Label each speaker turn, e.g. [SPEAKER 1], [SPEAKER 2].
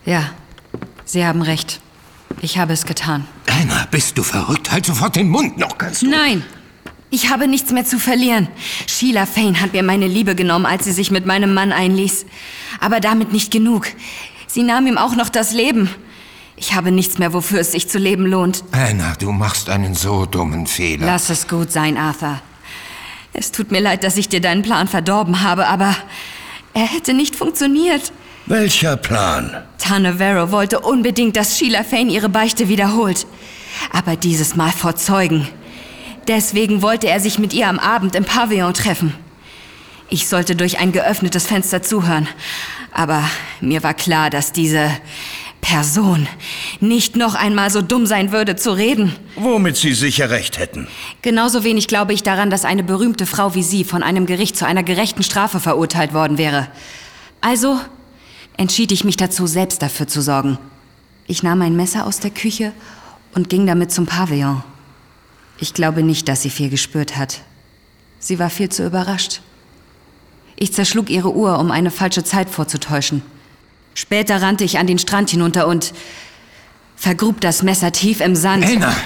[SPEAKER 1] Ja, Sie haben recht. Ich habe es getan.
[SPEAKER 2] Anna, bist du verrückt? Halt sofort den Mund noch, kannst du?
[SPEAKER 1] Nein! Ich habe nichts mehr zu verlieren. Sheila Fane hat mir meine Liebe genommen, als sie sich mit meinem Mann einließ. Aber damit nicht genug. Sie nahm ihm auch noch das Leben. Ich habe nichts mehr, wofür es sich zu leben lohnt.
[SPEAKER 2] Anna, du machst einen so dummen Fehler.
[SPEAKER 1] Lass es gut sein, Arthur. Es tut mir leid, dass ich dir deinen Plan verdorben habe, aber er hätte nicht funktioniert.
[SPEAKER 3] Welcher Plan?
[SPEAKER 1] Tanevero wollte unbedingt, dass Sheila Fane ihre Beichte wiederholt. Aber dieses Mal vor Zeugen. Deswegen wollte er sich mit ihr am Abend im Pavillon treffen. Ich sollte durch ein geöffnetes Fenster zuhören. Aber mir war klar, dass diese Person nicht noch einmal so dumm sein würde, zu reden.
[SPEAKER 3] Womit Sie sicher recht hätten.
[SPEAKER 1] Genauso wenig glaube ich daran, dass eine berühmte Frau wie Sie von einem Gericht zu einer gerechten Strafe verurteilt worden wäre. Also entschied ich mich dazu, selbst dafür zu sorgen. Ich nahm ein Messer aus der Küche und ging damit zum Pavillon. Ich glaube nicht, dass sie viel gespürt hat. Sie war viel zu überrascht. Ich zerschlug ihre Uhr, um eine falsche Zeit vorzutäuschen. Später rannte ich an den Strand hinunter und vergrub das Messer tief im Sand.
[SPEAKER 2] Anna!